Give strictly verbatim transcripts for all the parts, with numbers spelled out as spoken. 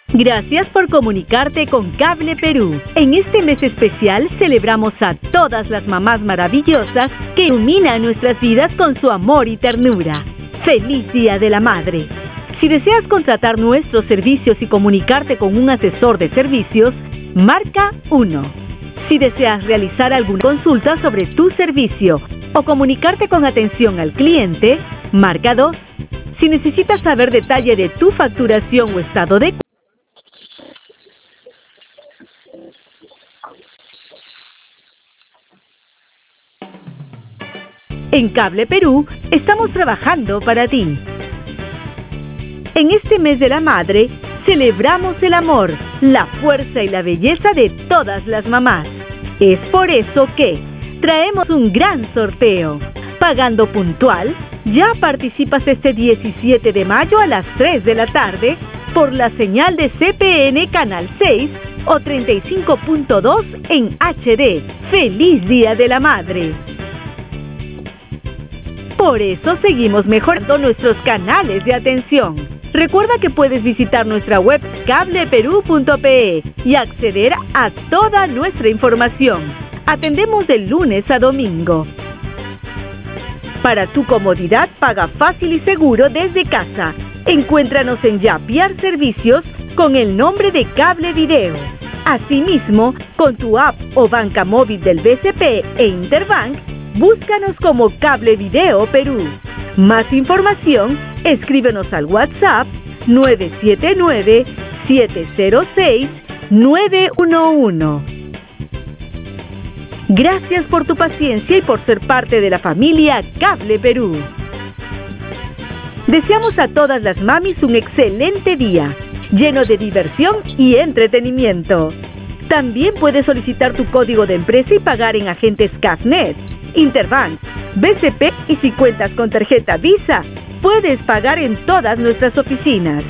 Gracias por comunicarte con Cable Perú. En este mes especial celebramos a todas las mamás maravillosas que iluminan nuestras vidas con su amor y ternura. ¡Feliz Día de la Madre! Si deseas contratar nuestros servicios y comunicarte con un asesor de servicios, marca uno. Si deseas realizar alguna consulta sobre tu servicio o comunicarte con atención al cliente, marca dos. Si necesitas saber detalle de tu facturación o estado de En Cable Perú estamos trabajando para ti. En este mes de la madre, celebramos el amor, la fuerza y la belleza de todas las mamás. Es por eso que traemos un gran sorteo. Pagando puntual, ya participas este diecisiete de mayo a las tres de la tarde por la señal de C P N Canal seis o treinta y cinco punto dos en H D. ¡Feliz Día de la Madre! Por eso seguimos mejorando nuestros canales de atención. Recuerda que puedes visitar nuestra web cable perú punto pe y acceder a toda nuestra información. Atendemos de lunes a domingo. Para tu comodidad, paga fácil y seguro desde casa. Encuéntranos en Yapiar Servicios con el nombre de Cable Video. Asimismo, con tu app o banca móvil del B C P e Interbank, búscanos como Cable Video Perú. Más información, escríbenos al WhatsApp nueve siete nueve, siete cero seis, nueve uno uno. Gracias por tu paciencia y por ser parte de la familia Cable Perú. Deseamos a todas las mamis un excelente día, lleno de diversión y entretenimiento. También puedes solicitar tu código de empresa y pagar en agentes Cafnet, Interbank, B C P y si cuentas con tarjeta Visa, puedes pagar en todas nuestras oficinas.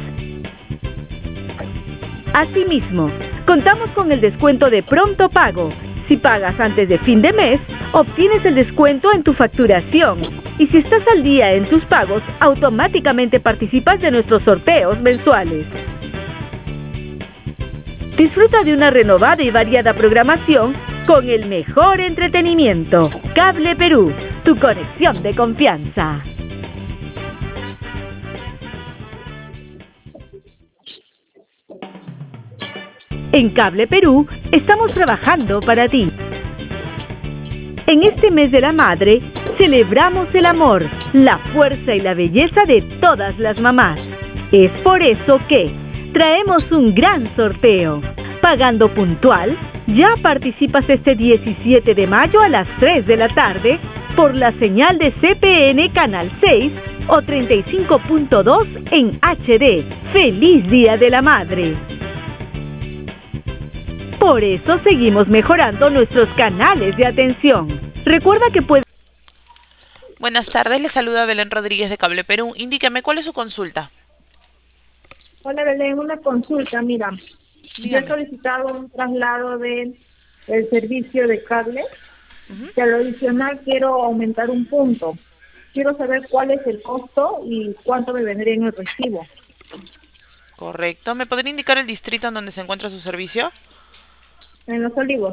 Asimismo, contamos con el descuento de pronto pago. Si pagas antes de fin de mes, obtienes el descuento en tu facturación. Y si estás al día en tus pagos, automáticamente participas de nuestros sorteos mensuales. Disfruta de una renovada y variada programación con el mejor entretenimiento. Cable Perú, tu conexión de confianza. En Cable Perú estamos trabajando para ti. En este mes de la madre, celebramos el amor, la fuerza y la belleza de todas las mamás. Es por eso que traemos un gran sorteo. Pagando puntual, ya participas este diecisiete de mayo a las tres de la tarde por la señal de C P N Canal seis o treinta y cinco punto dos en H D. ¡Feliz Día de la Madre! Por eso seguimos mejorando nuestros canales de atención. Recuerda que puedes... Buenas tardes, le saluda Belén Rodríguez de Cable Perú. Indíqueme, ¿cuál es su consulta? Hola Belén, una consulta, mira. Dígame. Yo he solicitado un traslado de, del servicio de cable, uh-huh. que a lo adicional quiero aumentar un punto. Quiero saber cuál es el costo y cuánto me vendría en el recibo. Correcto. ¿Me podría indicar el distrito en donde se encuentra su servicio? En Los Olivos.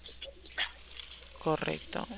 Correcto.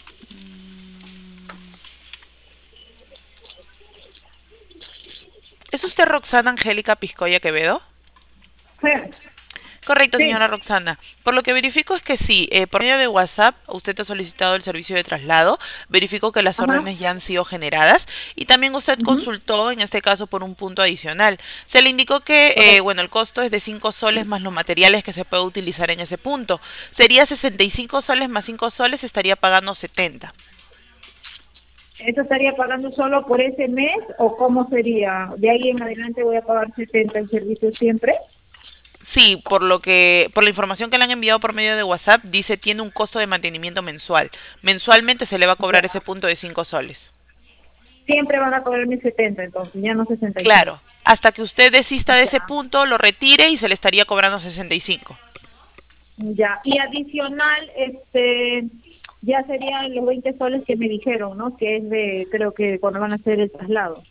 ¿Es usted Roxana Angélica Piscoya Quevedo? Sí. Correcto, Sí. señora Roxana. Por lo que verifico es que sí, eh, por medio de WhatsApp usted ha solicitado el servicio de traslado, verifico que las Ajá. órdenes ya han sido generadas y también usted Uh-huh. consultó, en este caso, por un punto adicional. Se le indicó que, eh, bueno, el costo es de cinco soles más los materiales que se puede utilizar en ese punto. Sería sesenta y cinco soles más cinco soles, estaría pagando setenta. ¿Eso estaría pagando solo por ese mes o cómo sería? ¿De ahí en adelante voy a pagar setenta el servicio siempre? Sí, por lo que, por la información que le han enviado por medio de WhatsApp, dice tiene un costo de mantenimiento mensual. Mensualmente se le va a cobrar ese punto de cinco soles. Siempre van a cobrarme setenta, entonces, ya no sesenta y cinco. Claro, hasta que usted desista de ese punto, lo retire y se le estaría cobrando sesenta y cinco. Ya, y adicional, este, ya serían los veinte soles que me dijeron, ¿no? Que es de, creo que cuando van a hacer el traslado.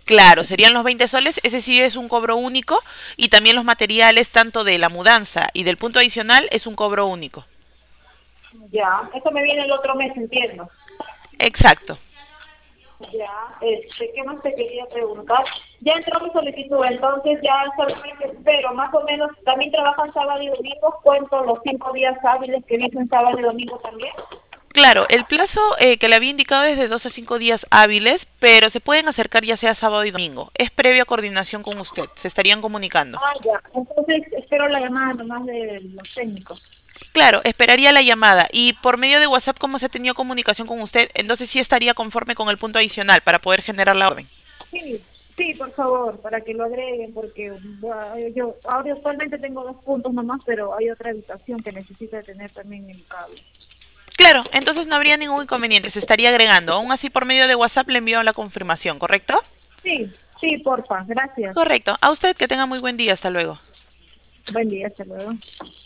Claro, serían los veinte soles, ese sí es un cobro único, y también los materiales tanto de la mudanza y del punto adicional es un cobro único. Ya, eso me viene el otro mes, entiendo. Exacto. Ya, este, ¿qué más te quería preguntar? Ya entró mi solicitud, entonces ya solamente espero, más o menos, ¿también trabajan sábado y domingo? ¿Cuento los cinco días hábiles que dicen sábado y domingo también? Claro, el plazo eh, que le había indicado es de dos a cinco días hábiles, pero se pueden acercar ya sea sábado y domingo. Es previa coordinación con usted, se estarían comunicando. Ah, ya, entonces espero la llamada nomás de los técnicos. Claro, esperaría la llamada y por medio de WhatsApp, como se ha tenido comunicación con usted, entonces sí estaría conforme con el punto adicional para poder generar la orden. Sí, sí, por favor, para que lo agreguen, porque uh, yo ahora actualmente tengo dos puntos nomás, pero hay otra habitación que necesita tener también el cable. Claro, entonces no habría ningún inconveniente, se estaría agregando. Aún así, por medio de WhatsApp le envío la confirmación, ¿correcto? Sí, sí, porfa, gracias. Correcto. A usted que tenga muy buen día, hasta luego. Buen día, hasta luego.